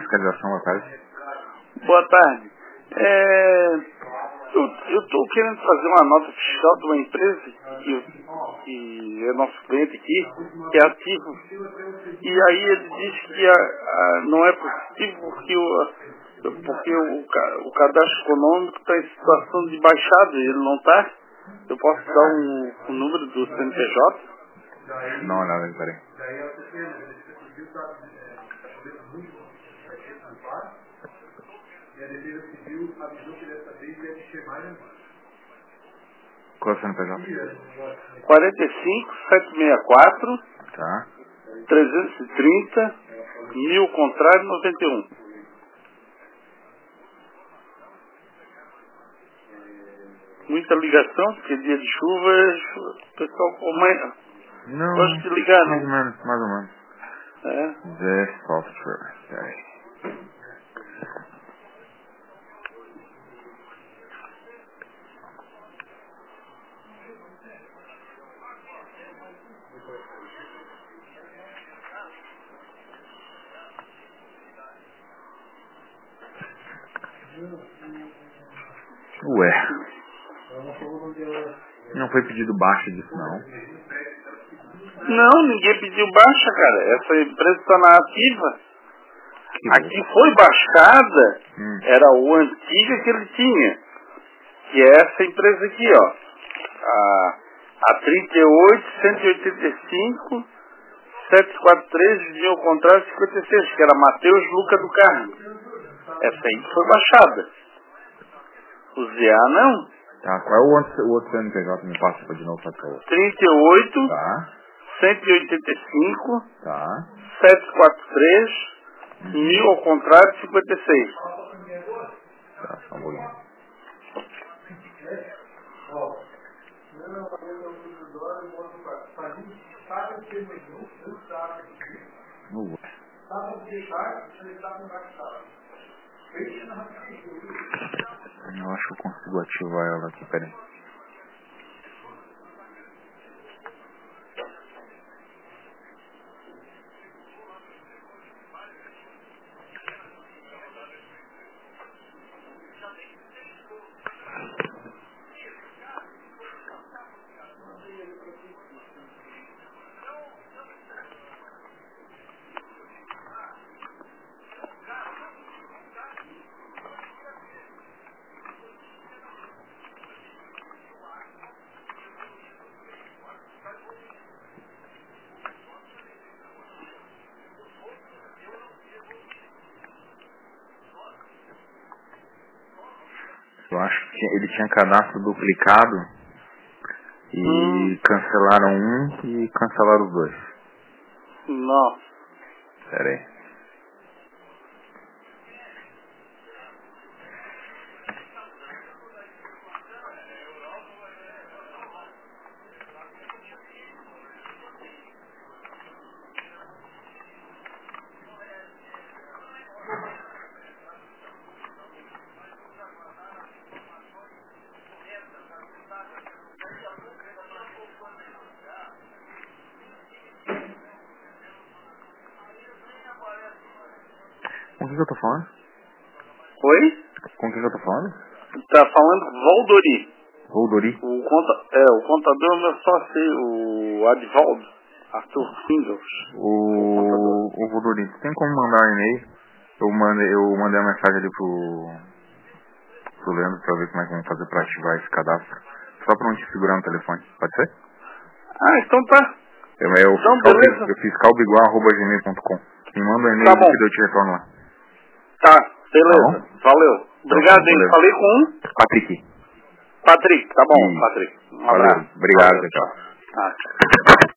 fiscalização, boa tarde. Boa tarde. Eu estou querendo fazer uma nota fiscal de uma empresa que é nosso cliente aqui, que é ativo. E aí ele diz que não é possível porque o cadastro econômico está em situação de baixada, ele não está. Eu posso dar o número do CNPJ? Não, olhada aí, peraí. Qual é o CNPJ? 45-764 Tá. 330 1000 contrário 91. Muita ligação, porque dia de chuva, o pessoal Não, gosta de ligar, mais ou né? menos, mais ou menos. É. The software, peraí. Ué, não foi pedido baixa disso, não. Não, ninguém pediu baixa, cara. Essa empresa está na ativa. Que A que foi baixada era o antiga que ele tinha, que é essa empresa aqui, ó. A 38-185-743 de ao contrário 56, que era Matheus Luca do Carmo. Essa aí que foi baixada. O ZA não. Tá, qual é o outro CNPJ? Me passa de novo, por favor. 38 Tá, 185 tá. 743 1000 ao contrário 56. Tá, só um pouquinho. Ué. Eu acho que eu consigo ativar ela aqui, peraí. Eu acho que ele tinha cadastro duplicado e cancelaram um e cancelaram os dois. Nossa. Pera aí. Com quem que eu tô falando? Oi? Com quem que eu tô falando? Tá falando Valdori. Voldori? O contador meu sócio, o Advaldo, Arthur Fingers. O Voldori, tem como mandar um e-mail? Eu mandei uma mensagem ali pro Leandro pra ver como é que vamos fazer pra ativar esse cadastro. Só pra não te segurar no telefone, pode ser? Ah, então tá. Então, beleza. Eu fiz calbigual@gmail.com. Me manda um e-mail Tá bom. que eu te retorno lá. Tá, beleza. Tá bom? Valeu. Obrigado, hein? Valeu. Falei com Patrick. Patrick. Tá bom, E... Patrick. Um Valeu. abraço. Obrigado, Valeu, tchau. tchau.